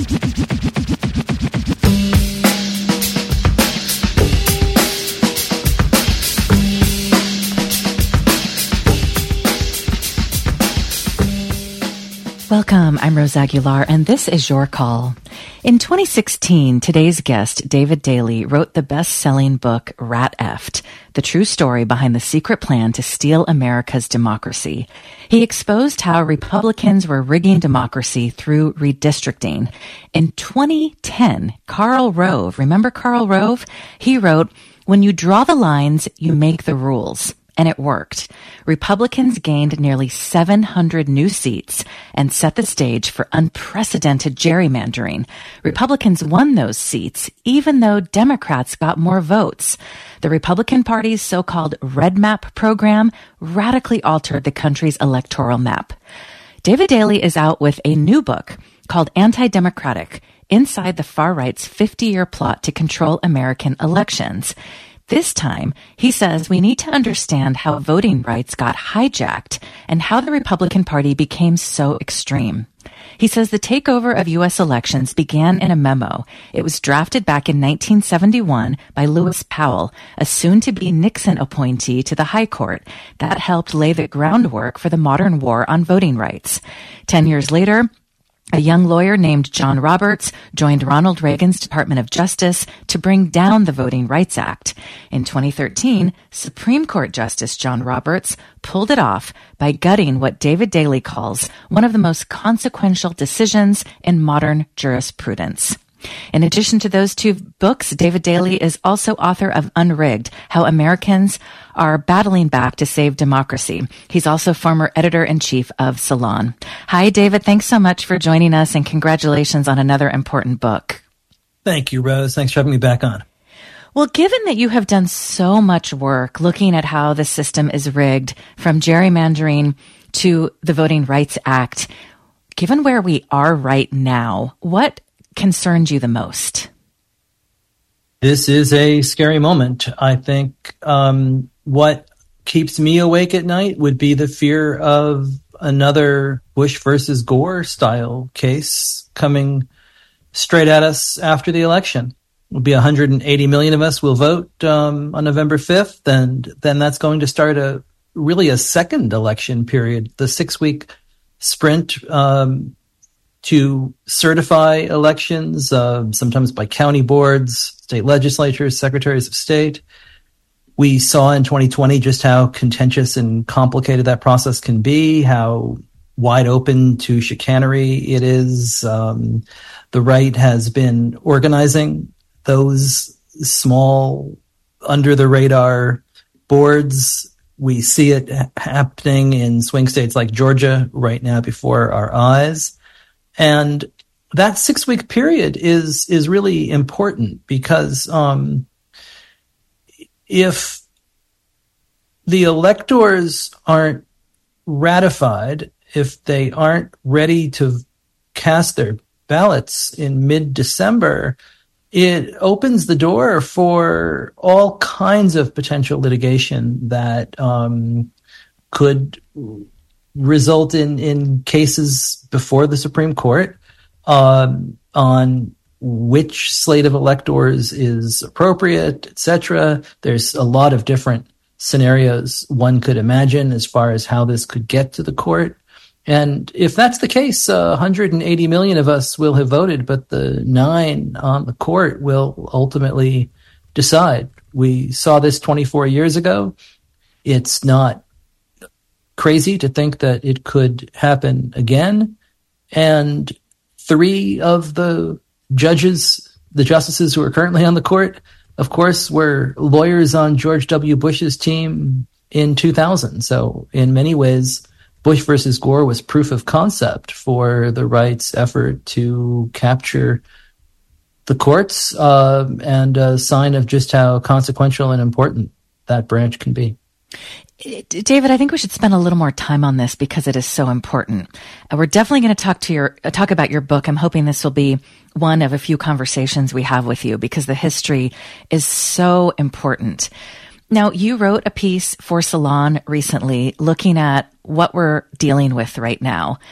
Welcome, I'm Rose Aguilar, and this is Your Call. In 2016, today's guest, David Daley, wrote the best-selling book, Rat Effed, the true story behind the secret plan to steal America's democracy. He exposed how Republicans were rigging democracy through redistricting. In 2010, Karl Rove, remember Karl Rove? He wrote, "When you draw the lines, you make the rules." And it worked. Republicans gained nearly 700 new seats and set the stage for unprecedented gerrymandering. Republicans won those seats, even though Democrats got more votes. The Republican Party's so-called Red Map program radically altered the country's electoral map. David Daley is out with a new book called Anti-Democratic: Inside the Far Right's 50-Year Plot to Control American Elections. This time, he says we need to understand how voting rights got hijacked and how the Republican Party became so extreme. He says the takeover of U.S. elections began in a memo. It was drafted back in 1971 by Lewis Powell, a soon-to-be Nixon appointee to the High Court. That helped lay the groundwork for the modern war on voting rights. 10 years later, a young lawyer named John Roberts joined Ronald Reagan's Department of Justice to bring down the Voting Rights Act. In 2013, Supreme Court Justice John Roberts pulled it off by gutting what David Daley calls one of the most consequential decisions in modern jurisprudence. In addition to those two books, David Daley is also author of Unrigged: How Americans Are Battling Back to Save Democracy. He's also former editor-in-chief of Salon. Hi, David. Thanks so much for joining us, and congratulations on another important book. Thank you, Rose. Thanks for having me back on. Well, given that you have done so much work looking at how the system is rigged, from gerrymandering to the Voting Rights Act, given where we are right now, what concerns you the most? This is a scary moment. I think what keeps me awake at night would be the fear of another Bush versus Gore style case coming straight at us after the election. It'll be 180 million of us will vote on November 5th, and then that's going to start a second election period, the 6-week sprint to certify elections, sometimes by county boards, state legislatures, secretaries of state. We saw in 2020 just how contentious and complicated that process can be, how wide open to chicanery it is. The right has been organizing those small, under-the-radar boards. We see it happening in swing states like Georgia right now before our eyes. And that 6-week period is really important because if the electors aren't ratified, if they aren't ready to cast their ballots in mid-December, it opens the door for all kinds of potential litigation that could result in cases before the Supreme Court on which slate of electors is appropriate, etc. There's a lot of different scenarios one could imagine as far as how this could get to the court. And if that's the case, 180 million of us will have voted, but the 9 on the court will ultimately decide. We saw this 24 years ago. It's not crazy to think that it could happen again. And 3 of the judges, the justices who are currently on the court, of course, were lawyers on George W. Bush's team in 2000. So in many ways, Bush versus Gore was proof of concept for the right's effort to capture the courts, and a sign of just how consequential and important that branch can be. David, I think we should spend a little more time on this because it is so important. We're definitely going to talk about your book. I'm hoping this will be one of a few conversations we have with you because the history is so important. Now, you wrote a piece for Salon recently looking at what we're dealing with right now.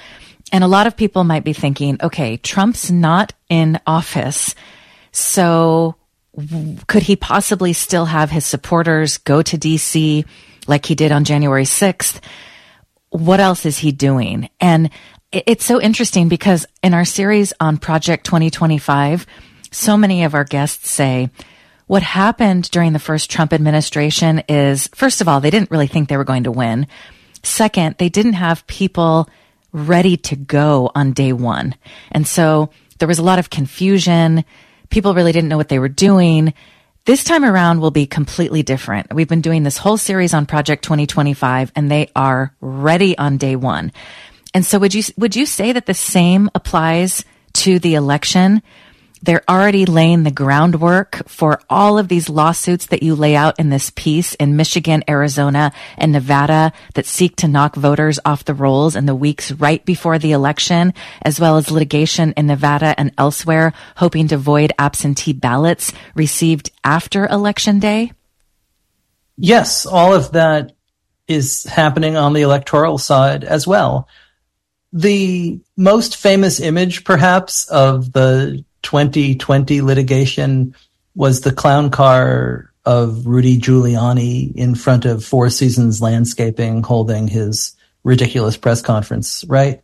And a lot of people might be thinking, okay, Trump's not in office, so could he possibly still have his supporters go to DC like he did on January 6th? What else is he doing? And it's so interesting because in our series on Project 2025, so many of our guests say what happened during the first Trump administration is, first of all, they didn't really think they were going to win. Second, they didn't have people ready to go on day one. And so there was a lot of confusion. People really didn't know what they were doing. This time around will be completely different. We've been doing this whole series on Project 2025, and they are ready on day one. And so would you say that the same applies to the election? They're already laying the groundwork for all of these lawsuits that you lay out in this piece in Michigan, Arizona, and Nevada that seek to knock voters off the rolls in the weeks right before the election, as well as litigation in Nevada and elsewhere, hoping to void absentee ballots received after Election Day? Yes, all of that is happening on the electoral side as well. The most famous image, perhaps, of the 2020 litigation was the clown car of Rudy Giuliani in front of Four Seasons Landscaping holding his ridiculous press conference, right?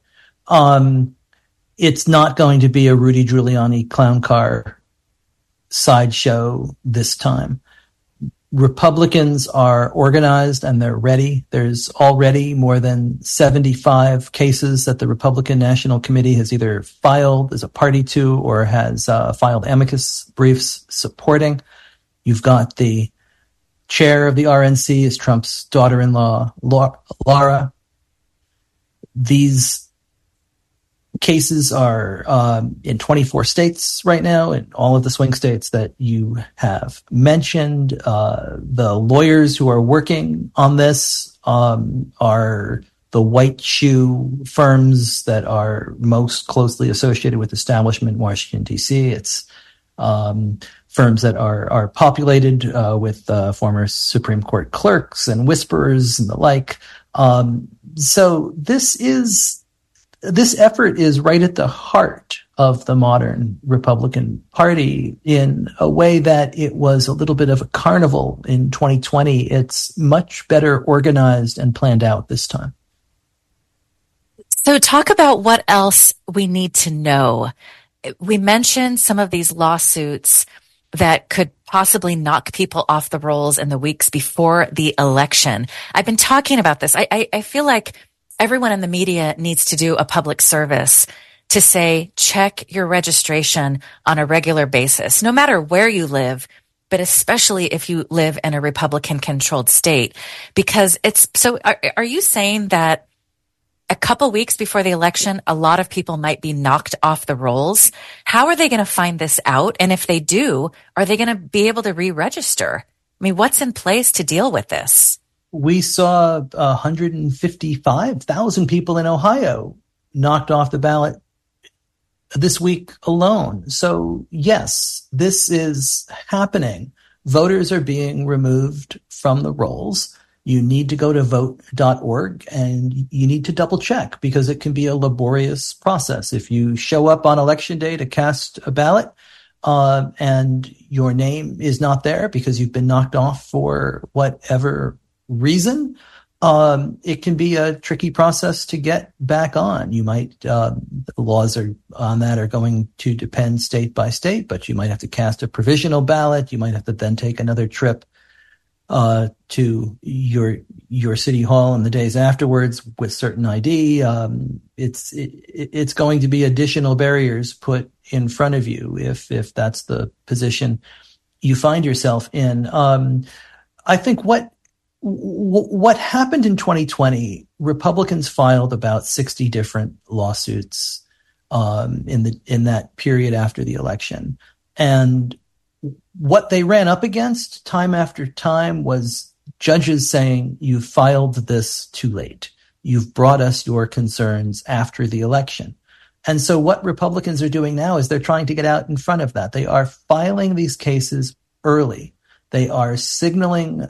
It's not going to be a Rudy Giuliani clown car sideshow this time. Republicans are organized and they're ready. There's already more than 75 cases that the Republican National Committee has either filed as a party to or has filed amicus briefs supporting. You've got the chair of the RNC is Trump's daughter-in-law, Laura. These cases are in 24 states right now, in all of the swing states that you have mentioned. The lawyers who are working on this are the white shoe firms that are most closely associated with establishment in Washington, D.C. It's firms that are populated with former Supreme Court clerks and whisperers and the like. So this effort is right at the heart of the modern Republican Party in a way that it was a little bit of a carnival in 2020. It's much better organized and planned out this time. So talk about what else we need to know. We mentioned some of these lawsuits that could possibly knock people off the rolls in the weeks before the election. I've been talking about this. I feel like everyone in the media needs to do a public service to say, check your registration on a regular basis, no matter where you live, but especially if you live in a Republican-controlled state. Because are you saying that a couple weeks before the election, a lot of people might be knocked off the rolls? How are they going to find this out? And if they do, are they going to be able to re-register? I mean, what's in place to deal with this? We saw 155,000 people in Ohio knocked off the ballot this week alone. So yes, this is happening. Voters are being removed from the rolls. You need to go to vote.org and you need to double check because it can be a laborious process. If you show up on election day to cast a ballot, and your name is not there because you've been knocked off for whatever reason, it can be a tricky process to get back on. You might, the laws on that are going to depend state by state, but you might have to cast a provisional ballot. You might have to then take another trip to your city hall in the days afterwards with certain ID. It's going to be additional barriers put in front of you if that's the position you find yourself in. I think what happened in 2020, Republicans filed about 60 different lawsuits in that period after the election. And what they ran up against time after time was judges saying, you filed this too late. You've brought us your concerns after the election. And so what Republicans are doing now is they're trying to get out in front of that. They are filing these cases early. They are signaling,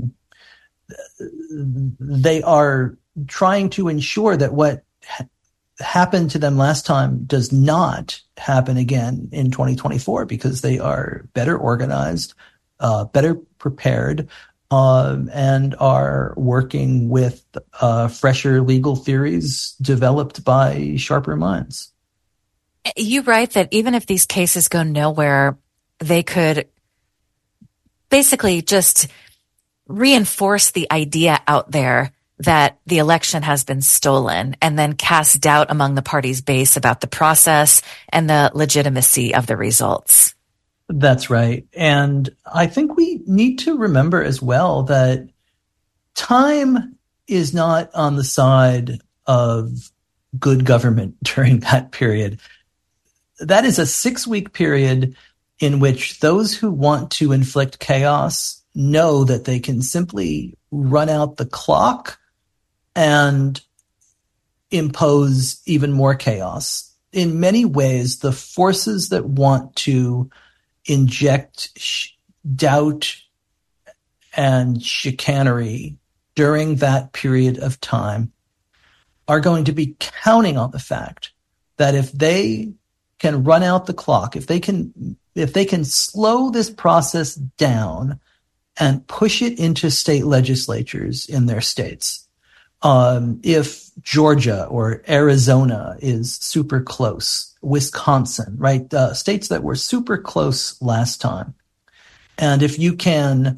they are trying to ensure that what happened to them last time does not happen again in 2024 because they are better organized, better prepared, and are working with fresher legal theories developed by sharper minds. You write that even if these cases go nowhere, they could basically just reinforce the idea out there that the election has been stolen and then cast doubt among the party's base about the process and the legitimacy of the results. That's right. And I think we need to remember as well that time is not on the side of good government during that period. That is a 6-week period in which those who want to inflict chaos know that they can simply run out the clock and impose even more chaos. In many ways, the forces that want to inject doubt and chicanery during that period of time are going to be counting on the fact that if they can run out the clock, if they can slow this process down and push it into state legislatures in their states, if Georgia or Arizona is super close, Wisconsin, right? States that were super close last time. And if you can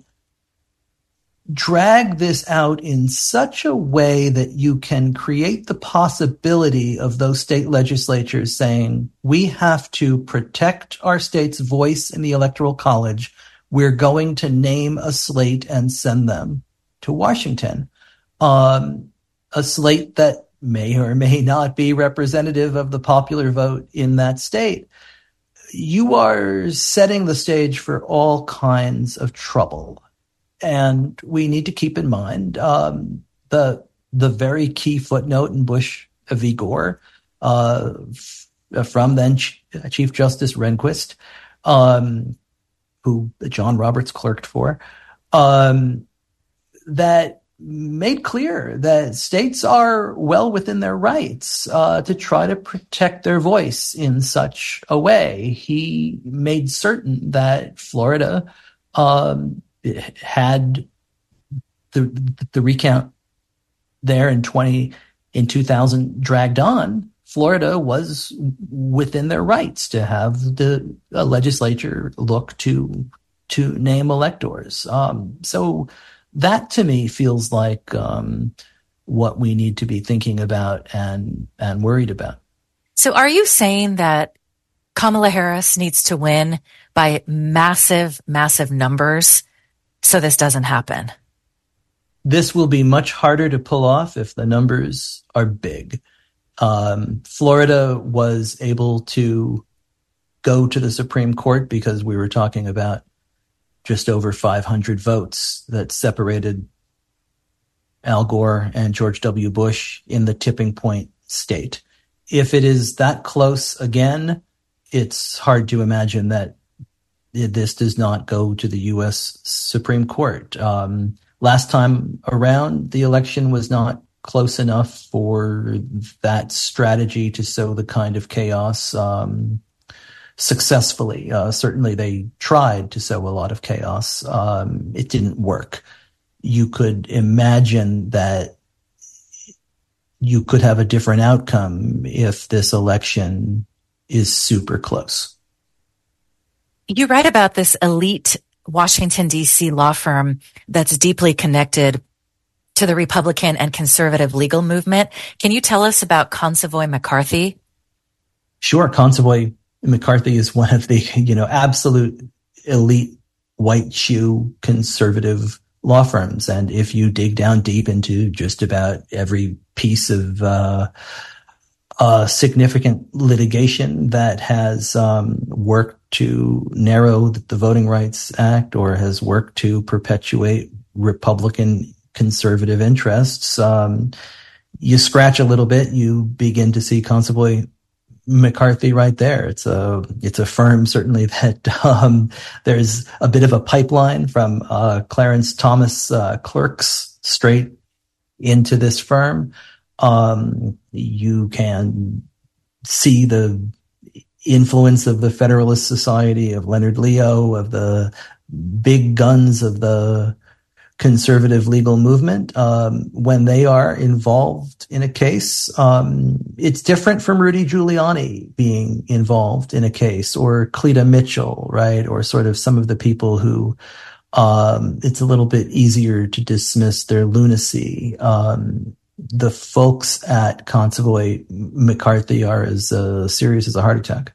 drag this out in such a way that you can create the possibility of those state legislatures saying, we have to protect our state's voice in the Electoral College, we're going to name a slate and send them to Washington. A slate that may or may not be representative of the popular vote in that state. You are setting the stage for all kinds of trouble. And we need to keep in mind the very key footnote in Bush v. Gore from then Chief Justice Rehnquist, who John Roberts clerked for, that made clear that states are well within their rights to try to protect their voice in such a way. He made certain that Florida had the recount there in 2000 dragged on. Florida was within their rights to have the legislature look to name electors. So that to me feels like what we need to be thinking about and worried about. So are you saying that Kamala Harris needs to win by massive, massive numbers so this doesn't happen? This will be much harder to pull off if the numbers are big. Florida was able to go to the Supreme Court because we were talking about just over 500 votes that separated Al Gore and George W. Bush in the tipping point state. If it is that close again, it's hard to imagine that this does not go to the U.S. Supreme Court. Last time around, the election was not close enough for that strategy to sow the kind of chaos successfully. Certainly they tried to sow a lot of chaos. It didn't work. You could imagine that you could have a different outcome if this election is super close. You write about this elite Washington, D.C. law firm that's deeply connected to the Republican and conservative legal movement. Can you tell us about Consovoy McCarthy? Sure. Consovoy McCarthy is one of the, absolute elite white shoe conservative law firms. And if you dig down deep into just about every piece of significant litigation that has worked to narrow the Voting Rights Act or has worked to perpetuate Republican conservative interests, you scratch a little bit, you begin to see Consovoy McCarthy right there. It's a firm certainly that there's a bit of a pipeline from Clarence Thomas clerks straight into this firm. You can see the influence of the Federalist Society, of Leonard Leo, of the big guns of the conservative legal movement when they are involved in a case. It's different from Rudy Giuliani being involved in a case, or Cleta Mitchell, right? Or sort of some of the people who it's a little bit easier to dismiss their lunacy. The folks at Convoy McCarthy are as serious as a heart attack.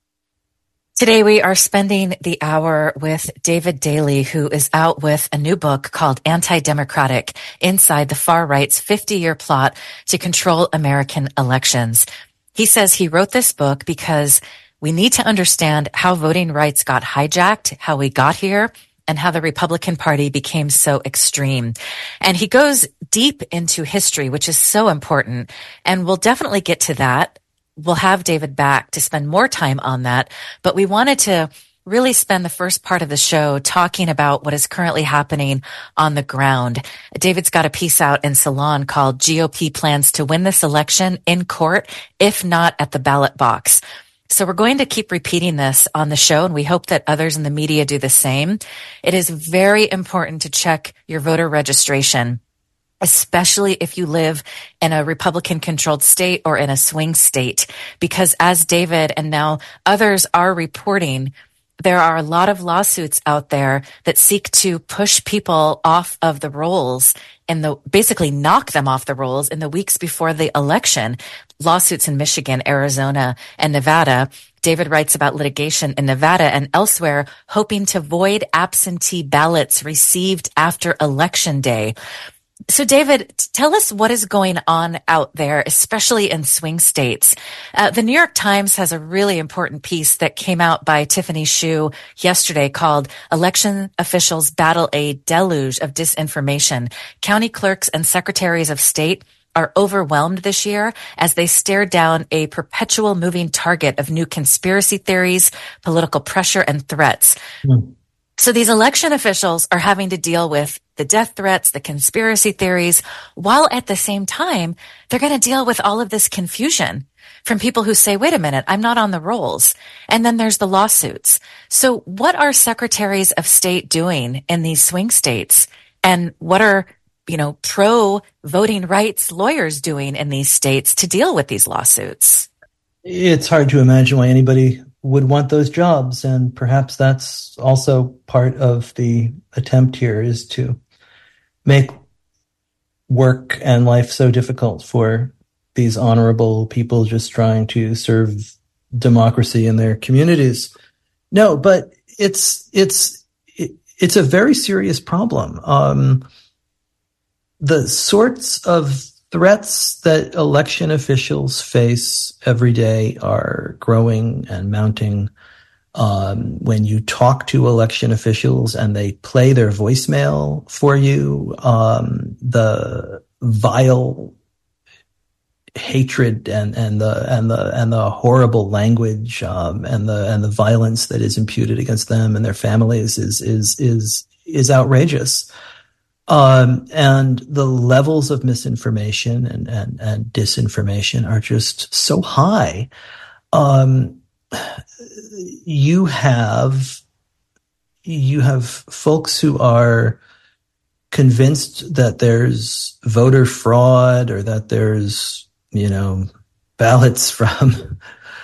Today we are spending the hour with David Daley, who is out with a new book called Anti-Democratic: Inside the Far Right's 50-Year Plot to Control American Elections. He says he wrote this book because we need to understand how voting rights got hijacked, how we got here, and how the Republican Party became so extreme. And he goes deep into history, which is so important, and we'll definitely get to that. We'll have David back to spend more time on that, but we wanted to really spend the first part of the show talking about what is currently happening on the ground. David's got a piece out in Salon called GOP Plans to Win This Election in Court, If Not at the Ballot Box. So we're going to keep repeating this on the show, and we hope that others in the media do the same. It is very important to check your voter registration, especially if you live in a Republican-controlled state or in a swing state, because as David and now others are reporting, there are a lot of lawsuits out there that seek to push people off of the rolls basically knock them off the rolls in the weeks before the election. Lawsuits in Michigan, Arizona, and Nevada. David writes about litigation in Nevada and elsewhere, hoping to void absentee ballots received after Election Day. So, David, tell us what is going on out there, especially in swing states. The New York Times has a really important piece that came out by Tiffany Shu yesterday called Election Officials Battle a Deluge of Disinformation. County clerks and secretaries of state are overwhelmed this year as they stare down a perpetual moving target of new conspiracy theories, political pressure, and threats. So these election officials are having to deal with the death threats, the conspiracy theories, while at the same time, they're going to deal with all of this confusion from people who say, wait a minute, I'm not on the rolls. And then there's the lawsuits. So what are secretaries of state doing in these swing states? And what are, pro voting rights lawyers doing in these states to deal with these lawsuits? It's hard to imagine why anybody would want those jobs. And perhaps that's also part of the attempt here, is to make work and life so difficult for these honorable people just trying to serve democracy in their communities. No, but it's a very serious problem. The sorts of threats that election officials face every day are growing and mounting. When you talk to election officials and they play their voicemail for you, the vile hatred and the horrible language and the violence that is imputed against them and their families is outrageous. And the levels of misinformation and disinformation are just so high. You have folks who are convinced that there's voter fraud, or that there's, ballots from,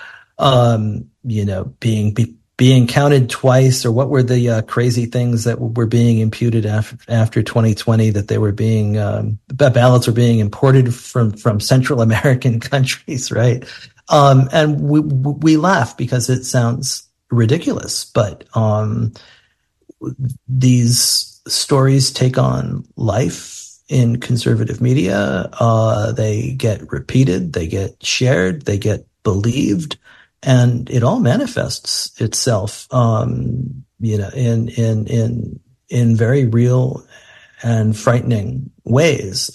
being counted twice, or what were the crazy things that were being imputed after 2020, that they were being ballots were being imported from Central American countries, right? And we laugh because it sounds ridiculous, but these stories take on life in conservative media. They get repeated, they get shared, they get believed. And it all manifests itself, in very real and frightening ways.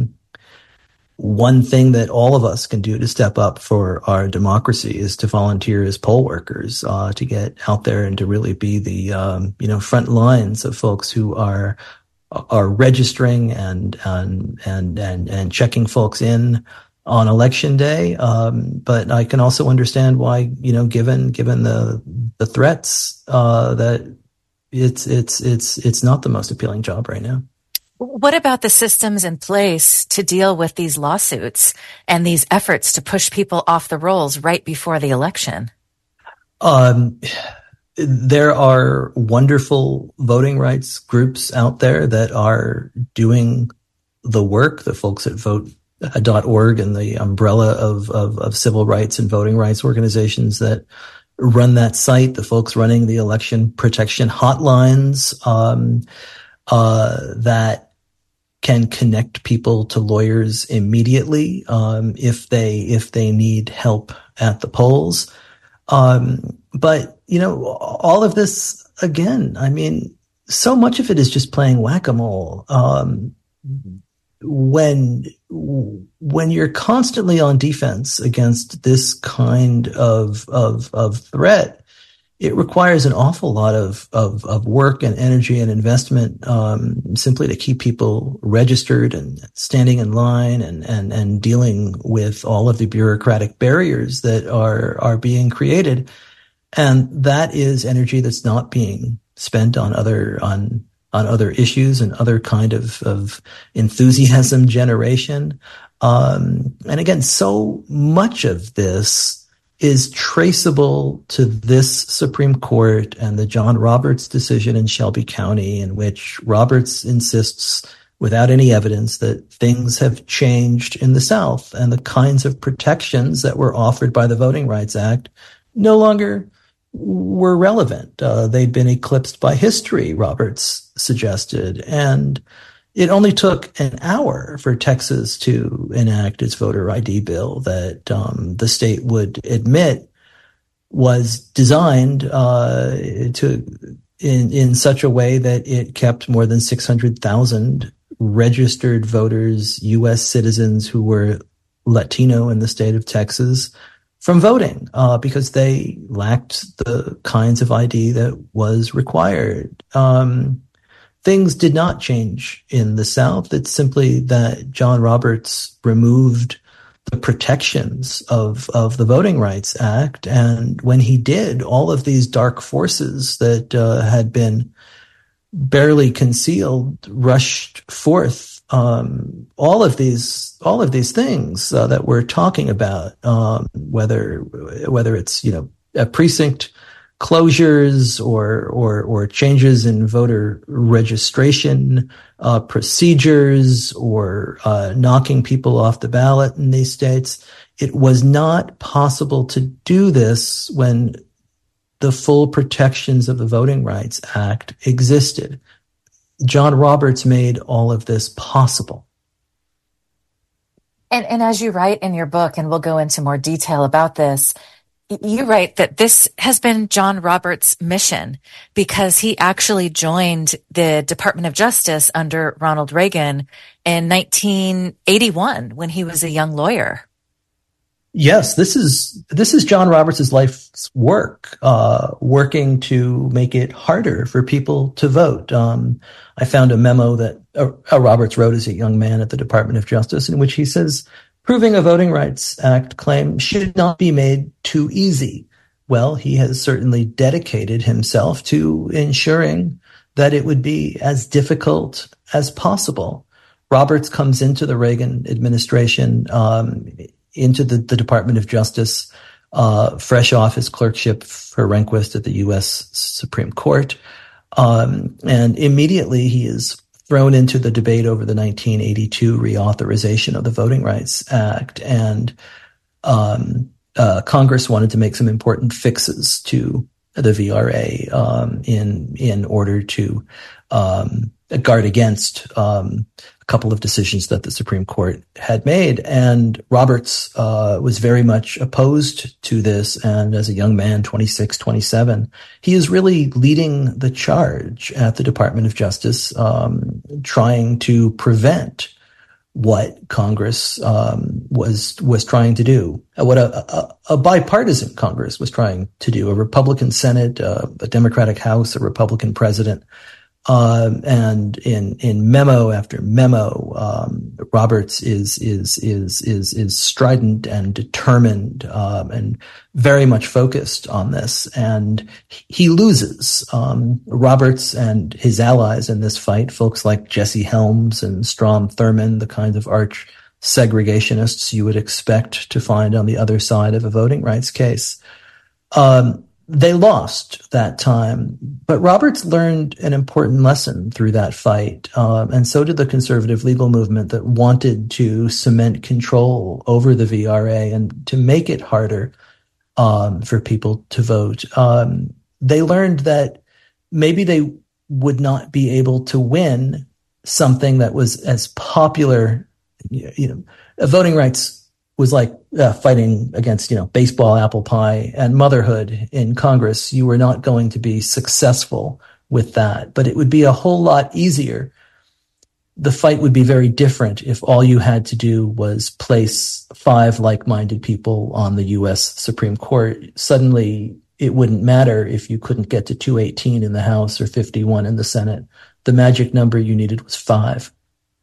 One thing that all of us can do to step up for our democracy is to volunteer as poll workers, to get out there and to really be the, front lines of folks who are are registering and checking folks in on election day. But I can also understand why, given the threats, that it's not the most appealing job right now. What about the systems in place to deal with these lawsuits and these efforts to push people off the rolls right before the election? There are wonderful voting rights groups out there that are doing the work. The folks at vote.org and the umbrella of civil rights and voting rights organizations that run that site, the folks running the election protection hotlines, that can connect people to lawyers immediately, if they need help at the polls. But, all of this, again, I mean, so much of it is just playing whack-a-mole. When you're constantly on defense against this kind of threat, it requires an awful lot of work and energy and investment, simply to keep people registered and standing in line and dealing with all of the bureaucratic barriers that are being created. And that is energy that's not being spent on other issues and other kind of enthusiasm generation. And again, so much of this is traceable to this Supreme Court and the John Roberts decision in Shelby County, in which Roberts insists, without any evidence, that things have changed in the South and the kinds of protections that were offered by the Voting Rights Act no longer were relevant. They'd been eclipsed by history, Roberts suggested, and it only took an hour for Texas to enact its voter ID bill that the state would admit was designed in such a way that it kept more than 600,000 registered voters, U.S. citizens who were Latino in the state of Texas, from voting, because they lacked the kinds of ID that was required. Things did not change in the South. It's simply that John Roberts removed the protections of the Voting Rights Act. And when he did, all of these dark forces that had been barely concealed rushed forth. All of these things that we're talking about, whether it's precinct closures or changes in voter registration procedures, or knocking people off the ballot in these states, it was not possible to do this when the full protections of the Voting Rights Act existed. John Roberts made all of this possible. And as you write in your book, and we'll go into more detail about this, you write that this has been John Roberts' mission, because he actually joined the Department of Justice under Ronald Reagan in 1981 when he was a young lawyer. Yes, this is John Roberts' life's work, working to make it harder for people to vote. I found a memo that Roberts wrote as a young man at the Department of Justice, in which he says, proving a Voting Rights Act claim should not be made too easy. Well, he has certainly dedicated himself to ensuring that it would be as difficult as possible. Roberts comes into the Reagan administration, into the Department of Justice, fresh off his clerkship for Rehnquist at the U.S. Supreme Court. And immediately he is thrown into the debate over the 1982 reauthorization of the Voting Rights Act. And Congress wanted to make some important fixes to the VRA in order to guard against a couple of decisions that the Supreme Court had made. And Roberts was very much opposed to this. And as a young man, 26, 27, he is really leading the charge at the Department of Justice, trying to prevent what Congress was trying to do, what a bipartisan Congress was trying to do, a Republican Senate, a Democratic House, a Republican president. And in memo after memo, Roberts is strident and determined, and very much focused on this. And he loses. Roberts and his allies in this fight, folks like Jesse Helms and Strom Thurmond, the kinds of arch segregationists you would expect to find on the other side of a voting rights case, they lost that time, but Roberts learned an important lesson through that fight, and so did the conservative legal movement that wanted to cement control over the VRA and to make it harder for people to vote. They learned that maybe they would not be able to win something that was as popular. Voting rights was like fighting against, baseball, apple pie, and motherhood in Congress. You were not going to be successful with that, but it would be a whole lot easier. The fight would be very different if all you had to do was place 5 like-minded people on the U.S. Supreme Court. Suddenly, it wouldn't matter if you couldn't get to 218 in the House or 51 in the Senate. The magic number you needed was 5.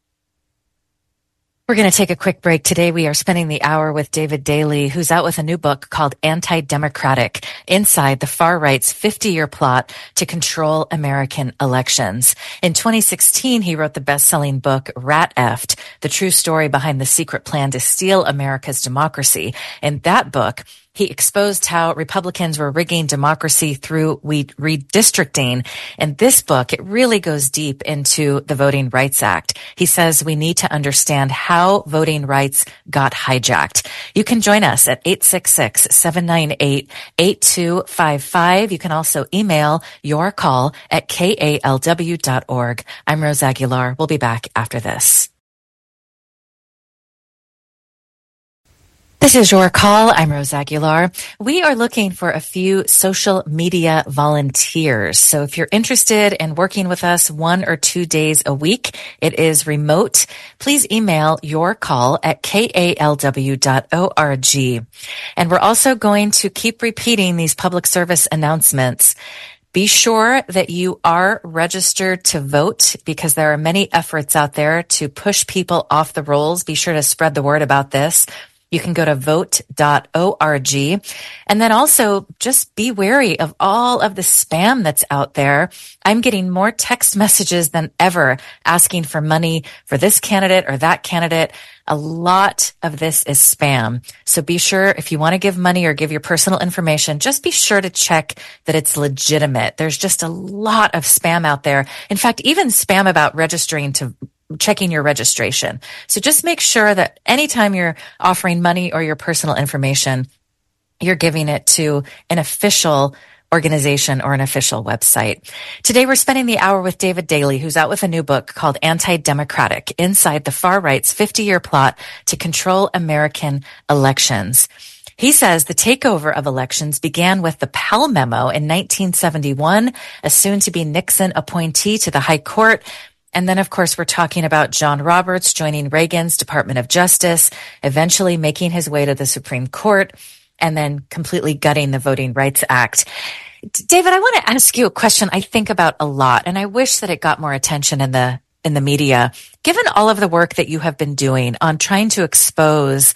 We're going to take a quick break. Today we are spending the hour with David Daley, who's out with a new book called Anti-Democratic: Inside the Far Right's 50-Year Plot to Control American Elections. In 2016, he wrote the best-selling book Rat Effed: The True Story Behind the Secret Plan to Steal America's Democracy. In that book, he exposed how Republicans were rigging democracy through redistricting. In this book, it really goes deep into the Voting Rights Act. He says we need to understand how voting rights got hijacked. You can join us at 866-798-8255. You can also email your call at kalw.org. I'm Rose Aguilar. We'll be back after this. This is Your Call. I'm Rose Aguilar. We are looking for a few social media volunteers. So if you're interested in working with us 1 or 2 days a week, it is remote. Please email your call at kalw.org. And we're also going to keep repeating these public service announcements. Be sure that you are registered to vote, because there are many efforts out there to push people off the rolls. Be sure to spread the word about this. You can go to vote.org. And then also just be wary of all of the spam that's out there. I'm getting more text messages than ever asking for money for this candidate or that candidate. A lot of this is spam. So be sure, if you want to give money or give your personal information, just be sure to check that it's legitimate. There's just a lot of spam out there. In fact, even spam about registering to checking your registration. So just make sure that anytime you're offering money or your personal information, you're giving it to an official organization or an official website. Today we're spending the hour with David Daley, who's out with a new book called Anti-Democratic: Inside the Far Right's 50-Year Plot to Control American Elections. He says the takeover of elections began with the Powell Memo in 1971, a soon-to-be Nixon appointee to the High Court. And then, of course, we're talking about John Roberts joining Reagan's Department of Justice, eventually making his way to the Supreme Court, and then completely gutting the Voting Rights Act. David, I want to ask you a question I think about a lot, and I wish that it got more attention in the media. Given all of the work that you have been doing on trying to expose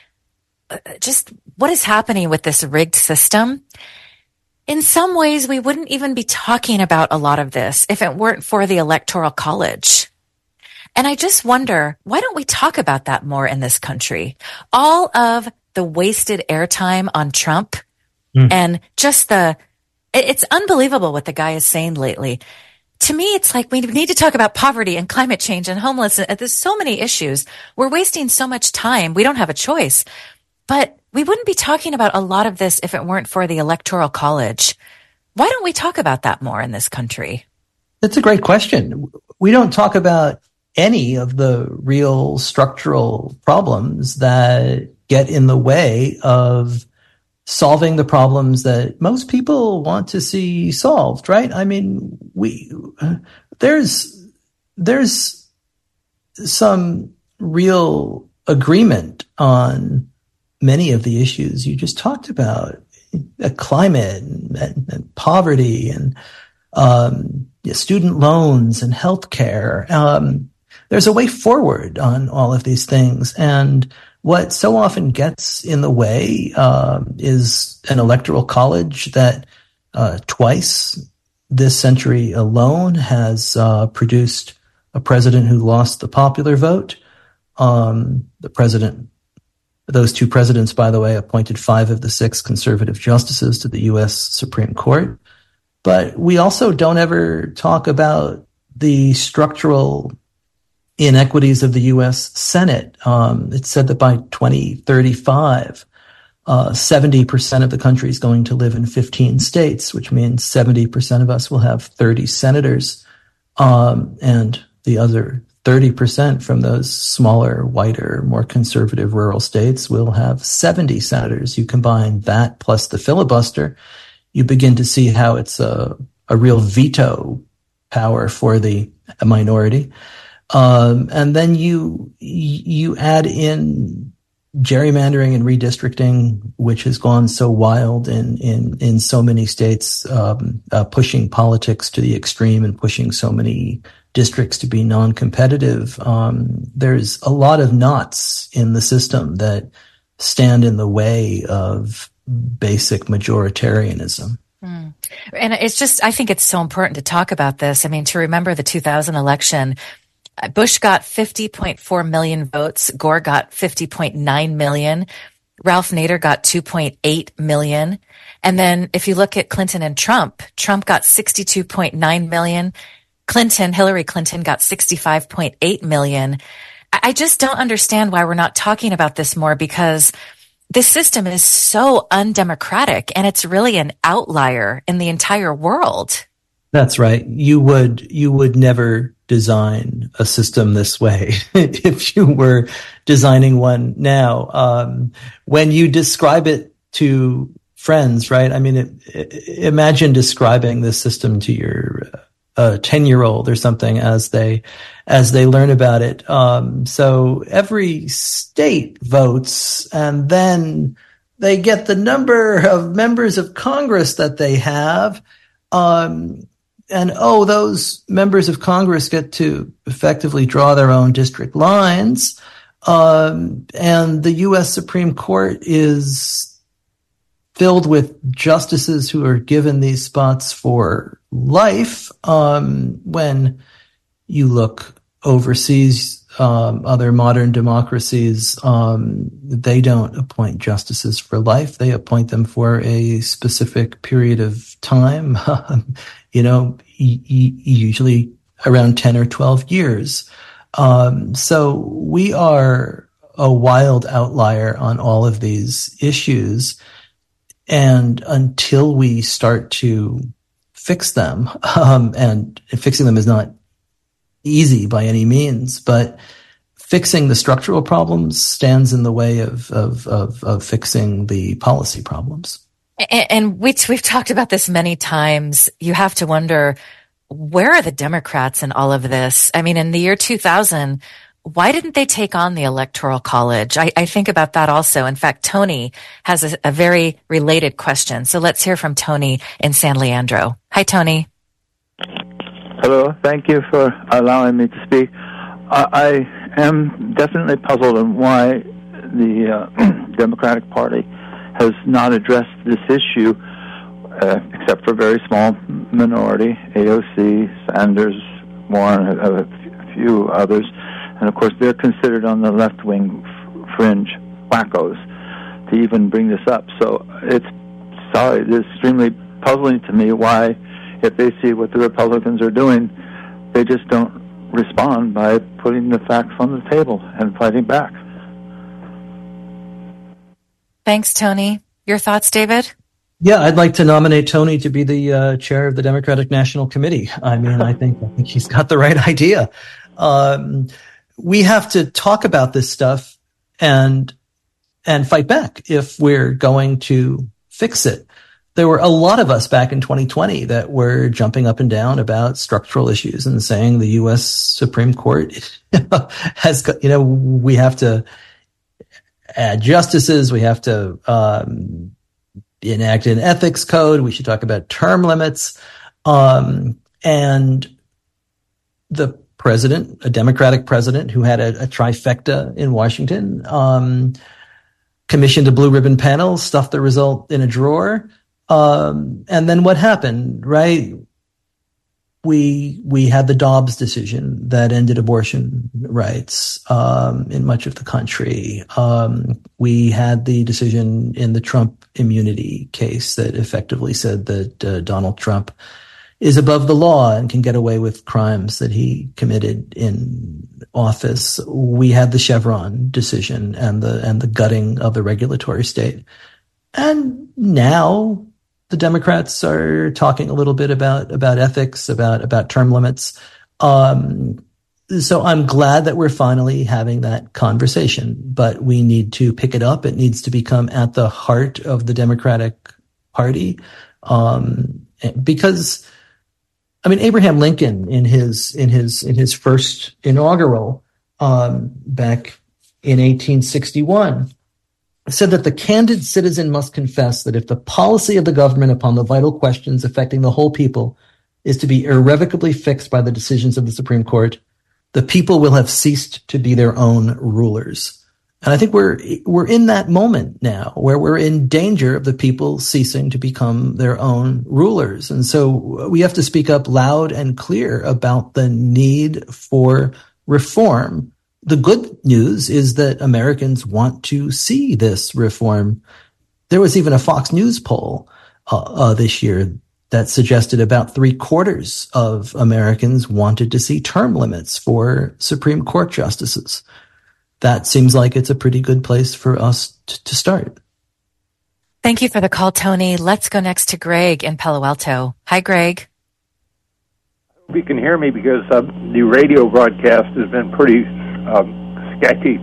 just what is happening with this rigged system, in some ways, we wouldn't even be talking about a lot of this if it weren't for the Electoral College. And I just wonder, why don't we talk about that more in this country? All of the wasted airtime on Trump and just it's unbelievable what the guy is saying lately. To me, it's like we need to talk about poverty and climate change and homelessness. There's so many issues. We're wasting so much time. We don't have a choice. But we wouldn't be talking about a lot of this if it weren't for the Electoral College. Why don't we talk about that more in this country? That's a great question. We don't talk about any of the real structural problems that get in the way of solving the problems that most people want to see solved, right? I mean, there's some real agreement on many of the issues you just talked about, climate and poverty and student loans and healthcare. There's a way forward on all of these things. And what so often gets in the way is an electoral college that twice this century alone has produced a president who lost the popular vote. Those two presidents, by the way, appointed 5 of the 6 conservative justices to the U.S. Supreme Court. But we also don't ever talk about the structural inequities of the U.S. Senate. It's said that by 2035, 70% of the country is going to live in 15 states, which means 70% of us will have 30 senators, and the other 30% from those smaller, whiter, more conservative rural states will have 70 senators. You combine that plus the filibuster, you begin to see how it's a real veto power for the minority. And then you add in gerrymandering and redistricting, which has gone so wild in so many states, pushing politics to the extreme and pushing so many districts to be non-competitive. There's a lot of knots in the system that stand in the way of basic majoritarianism. And it's just, I think it's so important to talk about this. I mean, to remember the 2000 election, Bush got 50.4 million votes. Gore got 50.9 million. Ralph Nader got 2.8 million. And then if you look at Clinton and Trump got 62.9 million. Hillary Clinton got 65.8 million. I just don't understand why we're not talking about this more, because this system is so undemocratic and it's really an outlier in the entire world. That's right. You would never design a system this way if you were designing one now. When you describe it to friends, right? I mean, imagine describing this system to your 10-year-old or something as they learn about it. So every state votes, and then they get the number of members of Congress that they have. And those members of Congress get to effectively draw their own district lines. And the U.S. Supreme Court is filled with justices who are given these spots for life. When you look overseas, other modern democracies, they don't appoint justices for life. They appoint them for a specific period of time, usually around 10 or 12 years. So we are a wild outlier on all of these issues. And until we start to fix them, and fixing them is not easy by any means, but fixing the structural problems stands in the way of fixing the policy problems. And we've talked about this many times. You have to wonder, where are the Democrats in all of this? I mean, in the year 2000, why didn't they take on the Electoral College? I think about that also. In fact, Tony has a very related question. So let's hear from Tony in San Leandro. Hi, Tony. Hello. Thank you for allowing me to speak. I am definitely puzzled on why the Democratic Party has not addressed this issue, except for a very small minority, AOC, Sanders, Warren, a few others. And, of course, they're considered on the left-wing fringe wackos to even bring this up. So it's extremely puzzling to me why, if they see what the Republicans are doing, they just don't respond by putting the facts on the table and fighting back. Thanks, Tony. Your thoughts, David? Yeah, I'd like to nominate Tony to be the chair of the Democratic National Committee. I mean, I think he's got the right idea. We have to talk about this stuff and fight back if we're going to fix it. There were a lot of us back in 2020 that were jumping up and down about structural issues and saying the U.S. Supreme Court has, we have to add justices. We have to enact an ethics code. We should talk about term limits. And the president, a Democratic president who had a trifecta in Washington, commissioned a blue ribbon panel, stuffed the result in a drawer. And then what happened, right? We had the Dobbs decision that ended abortion rights in much of the country. We had the decision in the Trump immunity case that effectively said that Donald Trump is above the law and can get away with crimes that he committed in office. We had the Chevron decision and the gutting of the regulatory state. And now the Democrats are talking a little bit about ethics, about term limits. So I'm glad that we're finally having that conversation, but we need to pick it up. It needs to become at the heart of the Democratic Party. Because, I mean, Abraham Lincoln in his first inaugural, back in 1861, said that the candid citizen must confess that if the policy of the government upon the vital questions affecting the whole people is to be irrevocably fixed by the decisions of the Supreme Court, the people will have ceased to be their own rulers. And I think we're in that moment now where we're in danger of the people ceasing to become their own rulers. And so we have to speak up loud and clear about the need for reform. The good news is that Americans want to see this reform. There was even a Fox News poll this year that suggested about 3/4 of Americans wanted to see term limits for Supreme Court justices. That seems like it's a pretty good place for us to start. Thank you for the call, Tony. Let's go next to Greg in Palo Alto. Hi, Greg. I hope you can hear me because the radio broadcast has been pretty sketchy.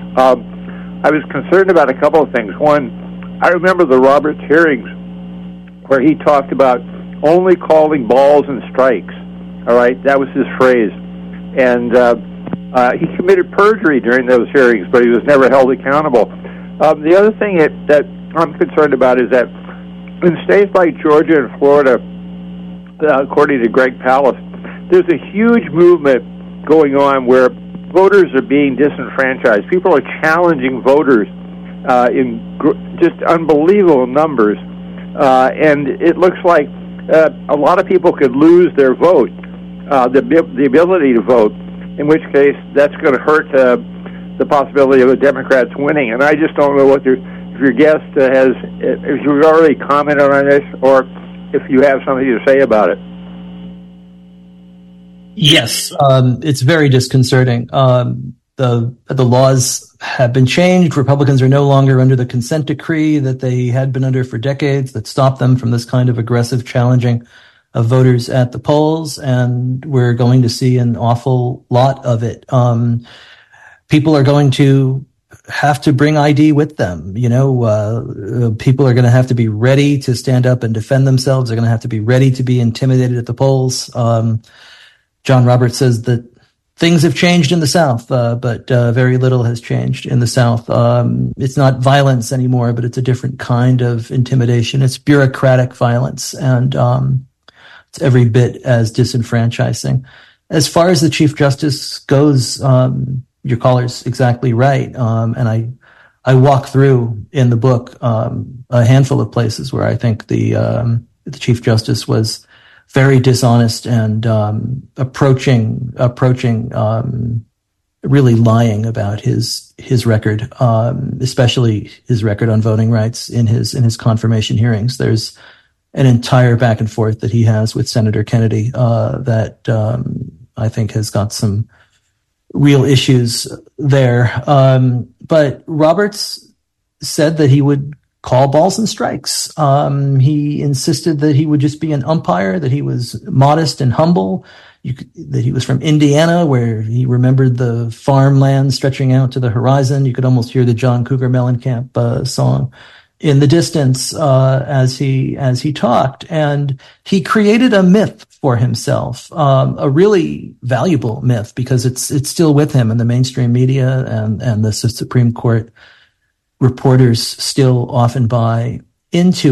I was concerned about a couple of things. One, I remember the Roberts hearings where he talked about only calling balls and strikes. All right, that was his phrase. And he committed perjury during those hearings, but he was never held accountable. The other thing that I'm concerned about is that in states like Georgia and Florida, according to Greg Palast, there's a huge movement going on where voters are being disenfranchised. People are challenging voters in just unbelievable numbers. And it looks like a lot of people could lose their vote, the ability to vote, in which case that's going to hurt the possibility of the Democrats winning. And I just don't know if your guest if you've already commented on this or if you have something to say about it. Yes, it's very disconcerting. The laws have been changed. Republicans are no longer under the consent decree that they had been under for decades that stopped them from this kind of aggressive challenging of voters at the polls, and we're going to see an awful lot of it. People are going to have to bring ID with them. People are going to have to be ready to stand up and defend themselves. They're going to have to be ready to be intimidated at the polls. John Roberts says that things have changed in the South, but very little has changed in the South. It's not violence anymore, but it's a different kind of intimidation. It's bureaucratic violence, and it's every bit as disenfranchising. As far as the Chief Justice goes, your caller's exactly right. And I walk through in the book a handful of places where I think the Chief Justice was very dishonest and approaching really lying about his record, especially his record on voting rights in his confirmation hearings. There's an entire back and forth that he has with Senator Kennedy that I think has got some real issues there. But Roberts said that he would call balls and strikes. He insisted that he would just be an umpire, that he was modest and humble, that he was from Indiana, where he remembered the farmland stretching out to the horizon. You could almost hear the John Cougar Mellencamp song in the distance as he talked. And he created a myth for himself, a really valuable myth, because it's still with him in the mainstream media, and the Supreme Court reporters still often buy into it.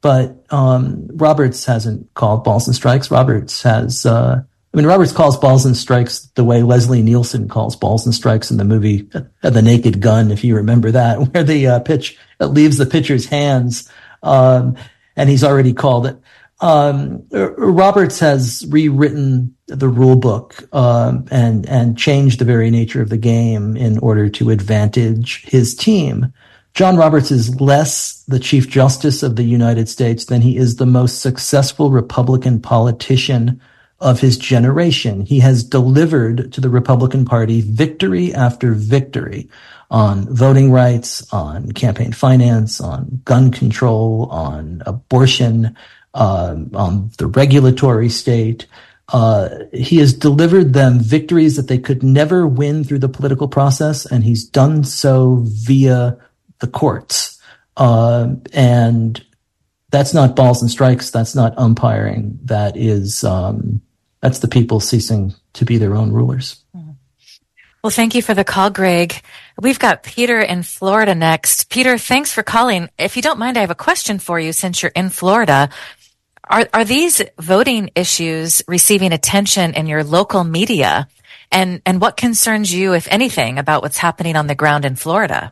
but Roberts hasn't called balls and strikes. Roberts calls balls and strikes the way Leslie Nielsen calls balls and strikes in the movie The Naked Gun, if you remember that, where the pitch leaves the pitcher's hands, and he's already called it. Roberts has rewritten the rule book and changed the very nature of the game in order to advantage his team. John Roberts is less the Chief Justice of the United States than he is the most successful Republican politician of his generation. He has delivered to the Republican Party victory after victory on voting rights, on campaign finance, on gun control, on abortion, on the regulatory state. He has delivered them victories that they could never win through the political process, and he's done so via the courts. And that's not balls and strikes. That's not umpiring. That is, that's the people ceasing to be their own rulers. Well, thank you for the call, Greg. We've got Peter in Florida next. Peter, thanks for calling. If you don't mind, I have a question for you since you're in Florida. Are these voting issues receiving attention in your local media? And what concerns you, if anything, about what's happening on the ground in Florida?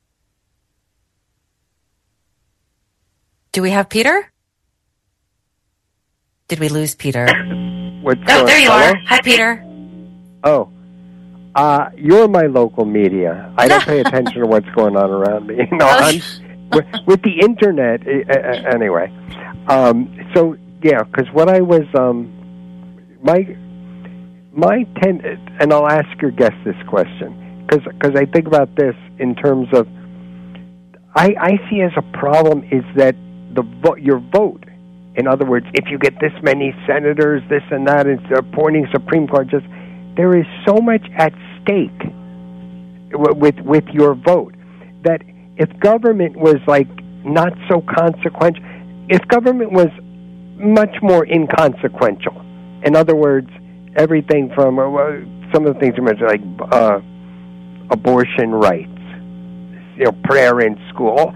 Do we have Peter? Did we lose Peter? There you are. Hi, Peter. Oh, you're my local media. I don't pay attention to what's going on around me. With the internet, anyway. Because what I was, and I'll ask your guest this question, because I think about this in terms of, I see as a problem is that your vote. In other words, if you get this many senators, this and that, and appointing Supreme Court justice, there is so much at stake with your vote that if government was like not so consequential, if government was much more inconsequential, in other words, everything from some of the things you mentioned, like abortion rights, prayer in school,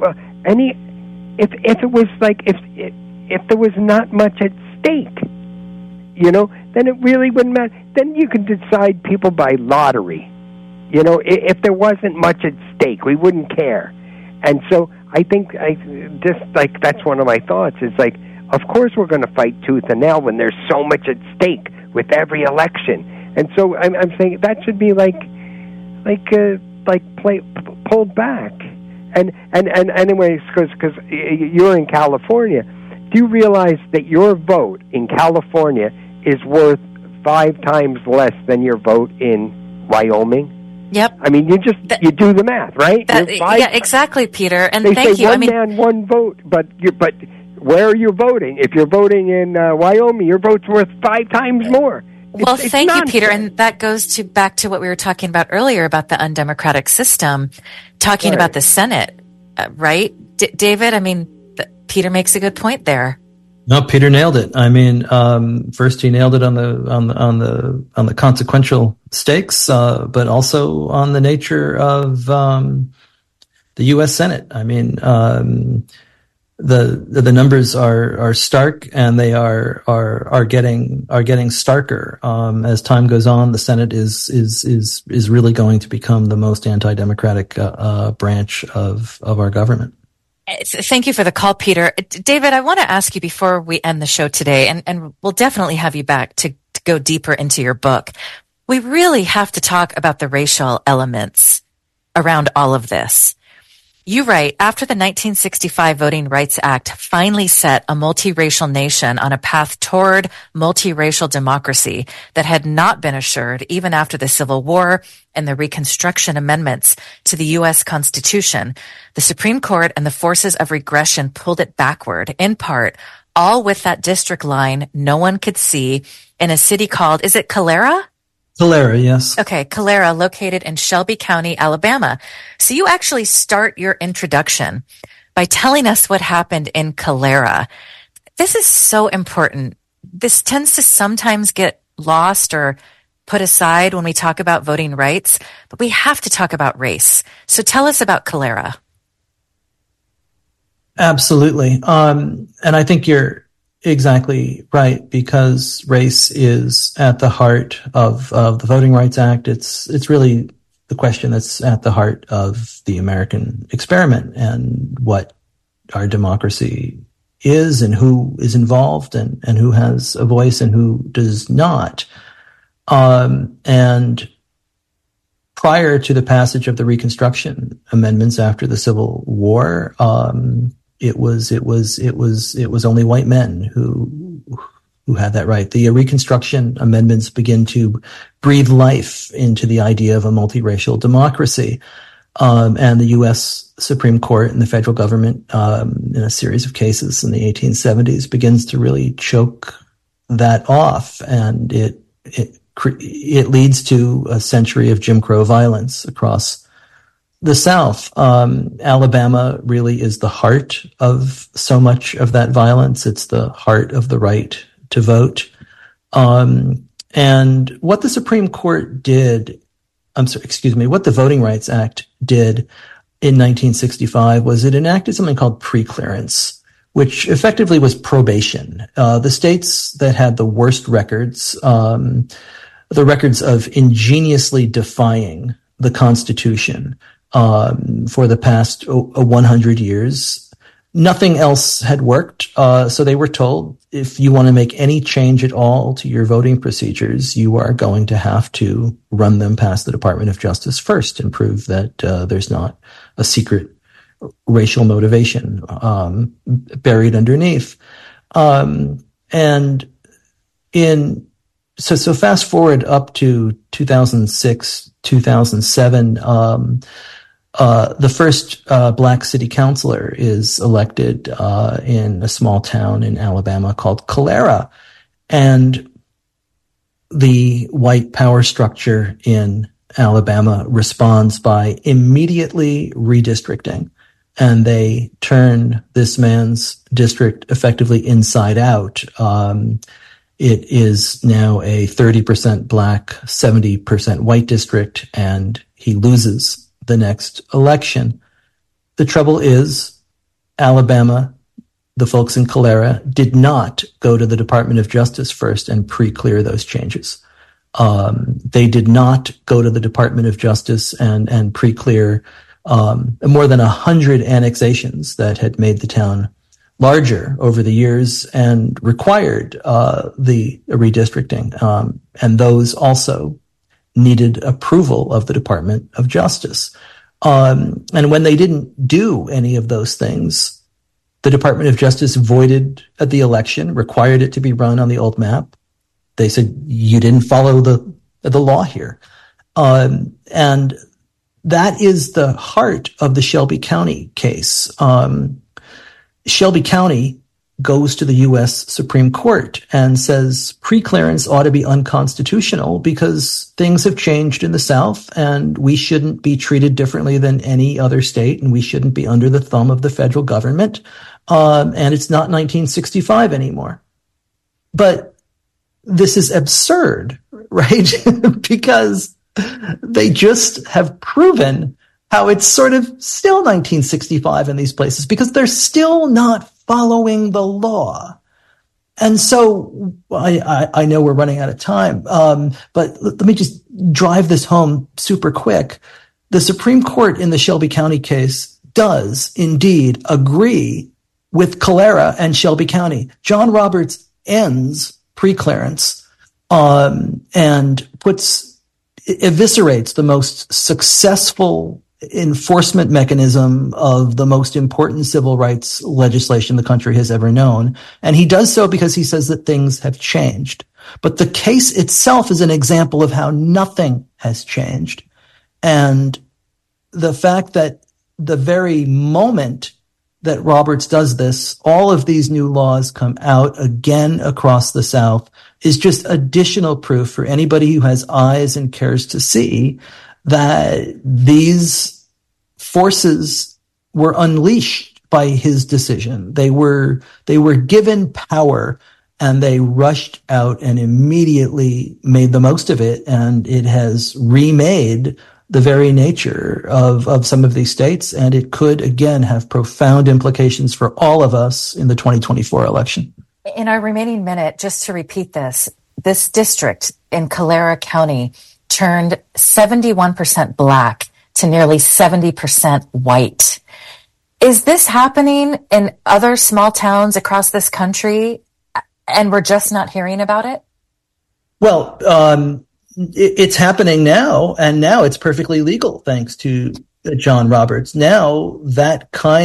if it was like if there was not much at stake, then it really wouldn't matter. Then you could decide people by lottery. If there wasn't much at stake, we wouldn't care. And so I think that's one of my thoughts. Is like, of course we're going to fight tooth and nail when there's so much at stake with every election. And so I'm saying that should be pulled back. And anyways, because you're in California, do you realize that your vote in California is worth 5 times less than your vote in Wyoming? Yep. I mean, you do the math, right? Yeah, exactly, Peter. And they thank say you. One man, one vote. But where are you voting? If you're voting in Wyoming, your vote's worth 5 times more. Well, thank you, Peter. And that goes back to what we were talking about earlier about the undemocratic system, talking about the Senate, right? David, I mean, Peter makes a good point there. No, Peter nailed it. I mean, first he nailed it on the consequential stakes, but also on the nature of the U.S. Senate. I mean, the numbers are stark, and they are getting starker as time goes on. The Senate is really going to become the most anti-democratic branch of our government. Thank you for the call, Peter. David, I want to ask you before we end the show today, and we'll definitely have you back to go deeper into your book. We really have to talk about the racial elements around all of this. You write, after the 1965 Voting Rights Act finally set a multiracial nation on a path toward multiracial democracy that had not been assured even after the Civil War and the Reconstruction Amendments to the U.S. Constitution, the Supreme Court and the forces of regression pulled it backward, in part, all with that district line no one could see in a city called, is it Calera? Calera, yes. Okay, Calera, located in Shelby County, Alabama. So you actually start your introduction by telling us what happened in Calera. This is so important. This tends to sometimes get lost or put aside when we talk about voting rights, but we have to talk about race. So tell us about Calera. Absolutely. And I think you're exactly right, because race is at the heart of the Voting Rights Act. It's really the question that's at the heart of the American experiment and what our democracy is and who is involved and who has a voice and who does not. And prior to the passage of the Reconstruction Amendments after the Civil War, it was only white men who had that right. The Reconstruction Amendments begin to breathe life into the idea of a multiracial democracy. And the U.S. Supreme Court and the federal government, in a series of cases in the 1870s, begins to really choke that off, and it leads to a century of Jim Crow violence across the South. Alabama really is the heart of so much of that violence. It's the heart of the right to vote. And what the Supreme Court did, what the Voting Rights Act did in 1965 was it enacted something called preclearance, which effectively was probation. The states that had the worst records, the records of ingeniously defying the Constitution for the past 100 years, nothing else had worked. So they were told, if you want to make any change at all to your voting procedures, you are going to have to run them past the Department of Justice first and prove that there's not a secret racial motivation buried underneath. So fast forward up to 2006, 2007, the first black city councilor is elected in a small town in Alabama called Calera, and the white power structure in Alabama responds by immediately redistricting, and they turn this man's district effectively inside out. It is now a 30% black, 70% white district, and he loses the next election. The trouble is, Alabama, the folks in Calera, did not go to the Department of Justice first and pre-clear those changes. They did not go to the Department of Justice and pre-clear more than 100 annexations that had made the town larger over the years and required the redistricting. And those also needed approval of the Department of Justice. And when they didn't do any of those things, the Department of Justice voided the election, required it to be run on the old map. They said, you didn't follow the law here. And that is the heart of the Shelby County case. Shelby County goes to the U.S. Supreme Court and says preclearance ought to be unconstitutional because things have changed in the South and we shouldn't be treated differently than any other state and we shouldn't be under the thumb of the federal government. And it's not 1965 anymore. But this is absurd, right? Because they just have proven how it's sort of still 1965 in these places because they're still not following the law. And so I know we're running out of time, but let me just drive this home super quick. The Supreme Court in the Shelby County case does indeed agree with Calera and Shelby County. John Roberts ends preclearance and eviscerates the most successful enforcement mechanism of the most important civil rights legislation the country has ever known. And he does so because he says that things have changed. But the case itself is an example of how nothing has changed. And the fact that the very moment that Roberts does this, all of these new laws come out again across the South is just additional proof for anybody who has eyes and cares to see that these forces were unleashed by his decision. They were given power and they rushed out and immediately made the most of it. And it has remade the very nature of some of these states, and it could, again, have profound implications for all of us in the 2024 election. In our remaining minute, just to repeat this district in Calera County turned 71% Black to nearly 70% white. Is this happening in other small towns across this country, and we're just not hearing about it? Well, it's happening now, and now it's perfectly legal thanks to John Roberts. Now that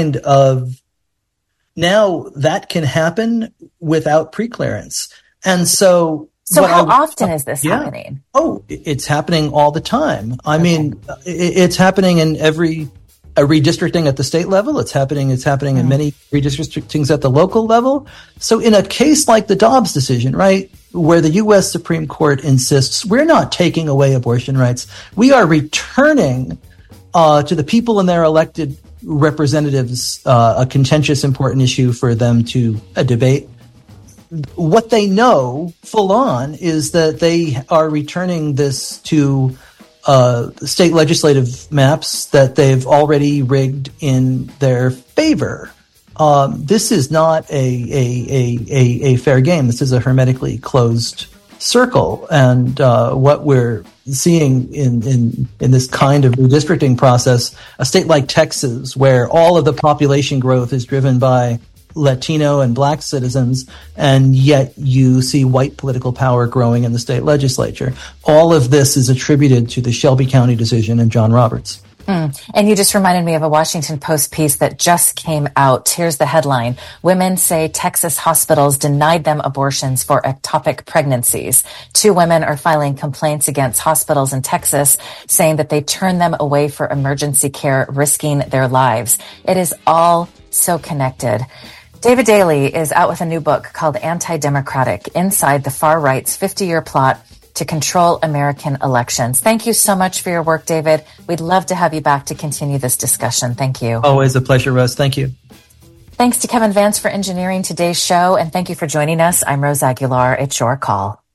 can happen without preclearance. And so how often is this happening? Oh, it's happening all the time. I mean, it's happening in every redistricting at the state level. It's happening in many redistrictings at the local level. So in a case like the Dobbs decision, right, where the U.S. Supreme Court insists we're not taking away abortion rights, we are returning to the people and their elected representatives a contentious, important issue for them to debate. What they know full on is that they are returning this to state legislative maps that they've already rigged in their favor. This is not a fair game. This is a hermetically closed circle. And what we're seeing in this kind of redistricting process, a state like Texas, where all of the population growth is driven by Latino and Black citizens, and yet you see white political power growing in the state legislature. All of this is attributed to the Shelby County decision and John Roberts. And you just reminded me of a Washington Post piece that just came out. Here's the headline. Women say Texas hospitals denied them abortions for ectopic pregnancies. 2 women are filing complaints against hospitals in Texas, saying that they turned them away for emergency care, risking their lives. It is all so connected. David Daley is out with a new book called Anti-Democratic: Inside the Far Right's 50-Year Plot to Control American Elections. Thank you so much for your work, David. We'd love to have you back to continue this discussion. Thank you. Always a pleasure, Rose. Thank you. Thanks to Kevin Vance for engineering today's show, and thank you for joining us. I'm Rose Aguilar. It's your call.